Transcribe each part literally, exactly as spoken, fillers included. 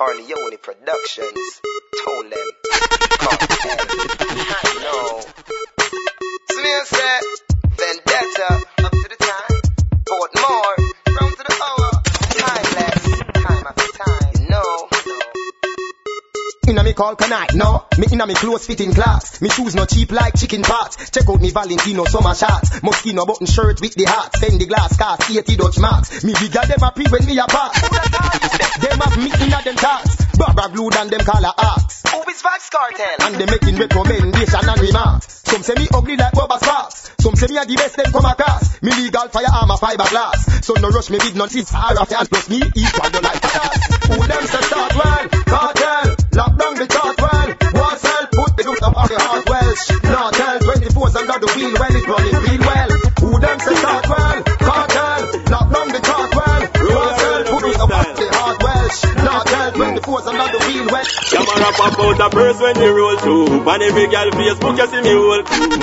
Corleone Productions. Told them. Cartel. I know. Smear said, Vendetta. Up to the time. Fort more. Round to the hour. Timeless. Time after time. You know. Inna me call can I? No. Me inna me close fitting class. Me shoes no cheap like chicken parts. Check out me Valentino summer shots. Moschino button shirt with the heart. Fendi glass cast eighty Dutch marks. Me bigger them happy when me apart. Them have me inna them tarts. Barbara glued and them call her arcs. Who is Vibes Cartel? And they making recommendation and remarks. Some say me ugly like Bubba Sparks. Some say me a the best them come across. Me legal firearm a fiberglass. So no rush me with none since R of and plus me equal the like that. Who them say start well? Cartel. Lock down the chart well. What's hell? Put the good up on the heart Welsh. Not tell twenty-fours under the wheel well. It running real well. Who them say start well? Cartel. Lock down the chart well. What's hell? Put it up on the heart Welsh. Not tell twenty-fours under the wheel well. Come on rap about a purse when you roll through. And every girl Facebook you see me roll through.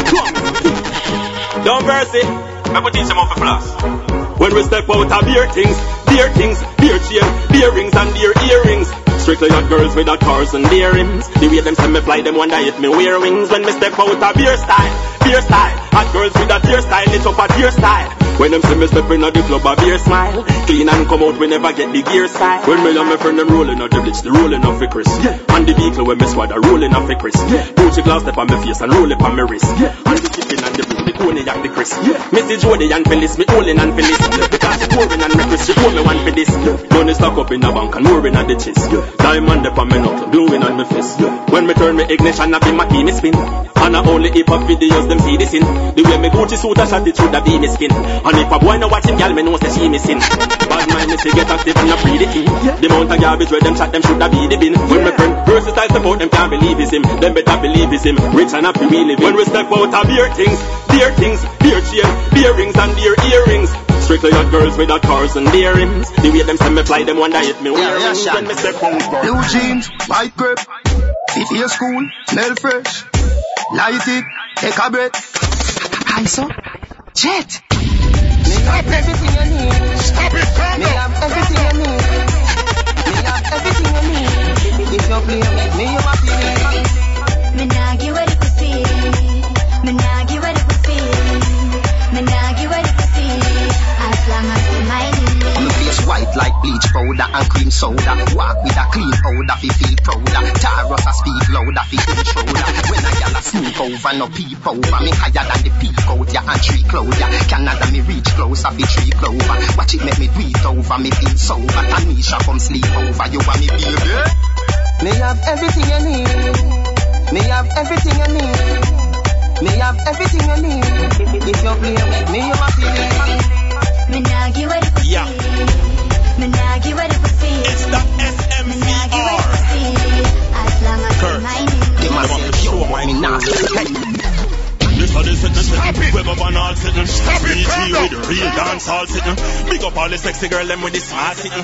Don't mercy. I put teach them off a floss. When we step out of beer things, beer things, beer chain, beer rings and beer earrings. Strictly hot girls with hot cars and beer rims. The way them send me fly, them wonder if me wear wings. When me step out of beer style, beer style. Hot girls with a beer style, it's up a beer style. When them see me step in the club, a beer smile. Clean and come out, we never get the gear style. When me and my friend them rolling out the blitz, the rolling off the Chris. Yeah. And the vehicle when me squad, a rolling off the Chris. Yeah. Gucci glass step on my face and roll it on my wrist. Yeah. And the chicken and the blue, the cognac, the Chris. Yeah. Missy Jody and Phyllis, me holding and Phyllis. Yeah. Because she pouring and reckless, she pour me one for this. Yeah. Money stock up in the bank and mooring at the chest. Yeah. Diamond up on me knuckle, glowing on my fist. Yeah. When me turn me ignition, I be my key, me spin. And I only hip hop videos, them see this in. The way me Gucci suit, I shot it through the be me skin. And if a boy no watch him, y'all me know say she missing. Bad mind me say get active and I free the king. Yeah. The amount of garbage where them shot, them should have be the bin. Yeah. When my friend versatile step out, them can't believe it's him. Them better believe it's him. Rich and happy we live. When we step out of beer things, beer things, beer chain, beer rings and beer earrings. Strictly hot girls with hot cars and beer rims. The way them send me fly, them wonder if me wear yeah, rings. When me step out. Blue jeans, white grip, fit your school, smell fresh. Light it, take a breath. Hi, so, Jet. Stop it! Everything you need. Stop it! Calm down! Me have everything you need. Me have everything you need. If you play with me, you happy me. Me nah give what it could feel. Me nah give what it could feel. Me nah give what it could feel. As long as you mind me. Me face white like bleach powder and cream soda. Walk with a clean powder, fi feel prouder. Taros a speak louder, fi intruder. When a gal a sneak over, no peep over. Me higher than the peak out ya and tree cloud ya. Canada me reach closer, fi tree clover. Watch it make me do it over, me feel sober. Tanisha come sleep over, you want me baby? Me have everything you need. Me have everything you need. Me have everything you need. If you play with me, you happy me. Me nah give what it could yeah. feel. Me nah give what it could feel. It's the S M C R. Me nah give what it could feel. As long as you mind me. They must say, yo, me nah this are the sitting, sitting, web up and all sitting. Stop it, calm down. With the real dance all sitting. Big up all the sexy girl, them with the smart sitting.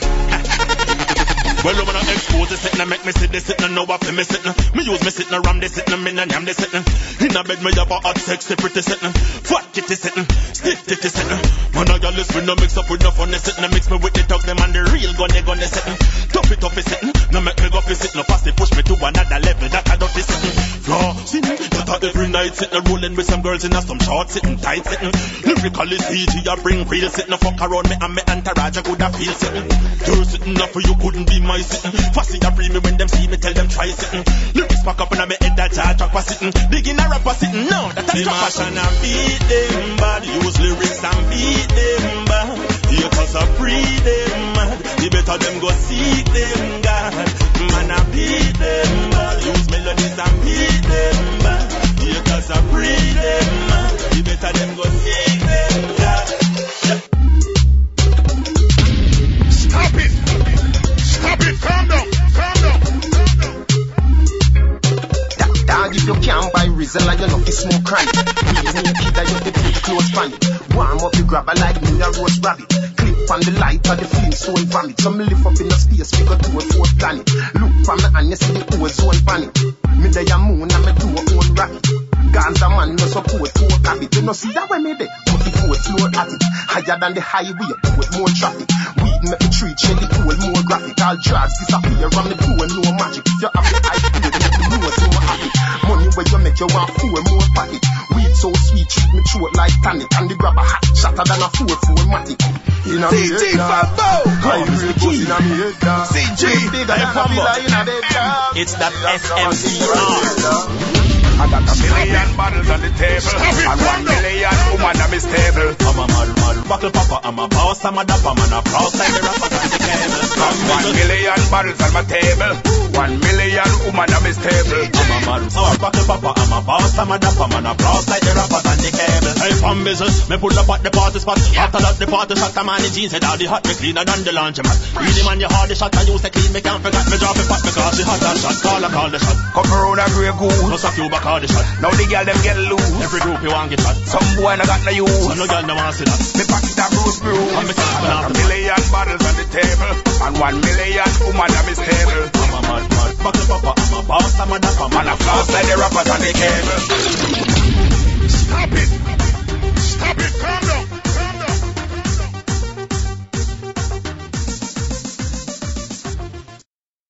Well, I'm gonna expose the sitting, make me sit the sitting, know what me sitting. Me use me sitting, ram the sitting, me and yam the sitting. In a bed, me have a hot, sexy, pretty sitting. Fat kitty sitting, stiff titty sitting. Man, I got this with no mix up with no funny sitting. Mix me with the talk, them and the real gunny gunny sitting. Toughy, toughy sitting, no make me go for sitting. No fast, they push me to another level, that I don't be sitting. Raw sitting, that I every night sitting, rolling with some girls in a some short sitting, tight sitting. Lyrically C G, I bring real sitting. Fuck around me and me entourage, I could have feel sitting. You're sitting up for you couldn't be my sitting. Fussy a free me when them see me, tell them try sitting. Lyrics back up and I me head that jar drop a sitting. Begin a rapper sitting, no, that's a drop a sitting. And beat them bad, use lyrics and beat them bad. You cause a free them mad, the better them go seek them God. Man I beat them bad, use melodies and beat them bad. You cause a free them mad, the better them go seek them God. Stop it! Stop it! Calm down! Calm down! That dog, if you can't buy Rizla, you know fi smoke cranny. Please me a kid, I just put close pan it. Warm up the grabber like me a roast rabbit. Clip on the light of the Flintstone vomit. Some lift up in the space, we go to a fourth planet. Look from me and you see the ozone panic. Me day a moon and me do a own rocket. Ganza man no support poor profit. You no see that way maybe, but the fourth floor at it. Higher than the highway, with more traffic. Weed make the tree shelly cool, more graphic. All drugs disappear from the pool, no magic. If you have the eye food, make the nose more happy. Money where you make you want four more pocket. Weed so sweet, treat me throat like tonic. And the grab a hat, shatter than a four four matic. In a C G Fambo, I real pussy in a me head down. C G Fambo, it's that S M C R. I got a million bottles on the table, and one million woman on my stable. I'm a mad, mad buckle papa, I'm a boss, I'm a dapper man, a proud like the rappers on the cable. One million bottles on my table, one million woman on my stable. I'm a mad, oh, buckle papa, I'm a boss, I'm a dapper man, a proud like the rappers on the cable. Hey, from business, me pull up at the party spot. After that, the party shot, I'm on the jeans, head out the hot, me cleaner than the laundromat. Really man, you hard the shot, I use the clean, me can't forget me drop it pot, because the hot that shot, call a call the shot. Come around a grey goose, plus a few back all the shot. Now the girl them get loose. Every group you want get hot. Some boy no got no use. Some no girl no want see that. Me pocket a bruise bruise. And me take one off a million bottles on the table, and one million woman on me stable. I'm a mad, mad buckle papa, I'm a boss, I'm a dapper man, a floss like the rappers on the cable.